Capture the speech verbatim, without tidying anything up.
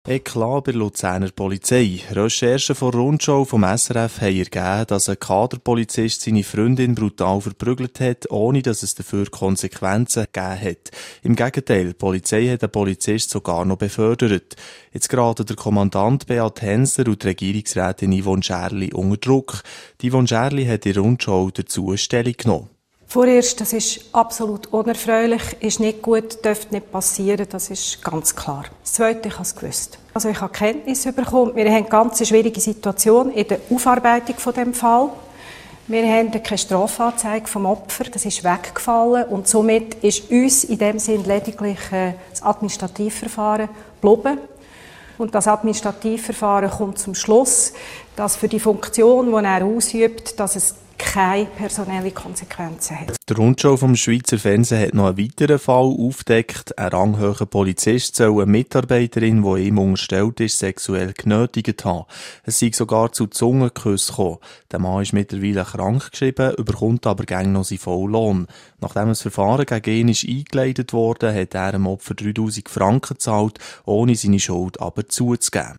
Eklat bei der Luzerner Polizei. Recherchen von Rundschau vom S R F haben ergeben, dass ein Kaderpolizist seine Freundin brutal verprügelt hat, ohne dass es dafür Konsequenzen gegeben hat. Im Gegenteil, die Polizei hat den Polizist sogar noch befördert. Jetzt geraten der Kommandant Beat Hensler und die Regierungsrätin Yvonne Scherli unter Druck. Die Yvonne Scherli hat in der Rundschau dazu Stellung genommen. Vorerst, das ist absolut unerfreulich, ist nicht gut, dürfte nicht passieren, das ist ganz klar. Das Zweite, ich habe es gewusst. Also ich habe Kenntnis bekommen, wir haben eine ganz schwierige Situation in der Aufarbeitung von dem Fall. Wir haben keine Strafanzeige vom Opfer, das ist weggefallen und somit ist uns in dem Sinn lediglich äh, das Administrativverfahren geblieben. Und das Administrativverfahren kommt zum Schluss, dass für die Funktion, die er ausübt, dass es keine personelle Konsequenzen hat. Die Rundschau vom Schweizer Fernsehen hat noch einen weiteren Fall aufgedeckt. Ein ranghoher Polizist soll eine Mitarbeiterin, die ihm unterstellt ist, sexuell genötigt haben. Es sei sogar zu Zungenküssen gekommen. Der Mann ist mittlerweile krank geschrieben, überkommt aber gäng noch seinen vollen Lohn. Nachdem das Verfahren gegen ihn ist eingeleitet wurde, hat er dem Opfer dreitausend Franken gezahlt, ohne seine Schuld aber zuzugeben.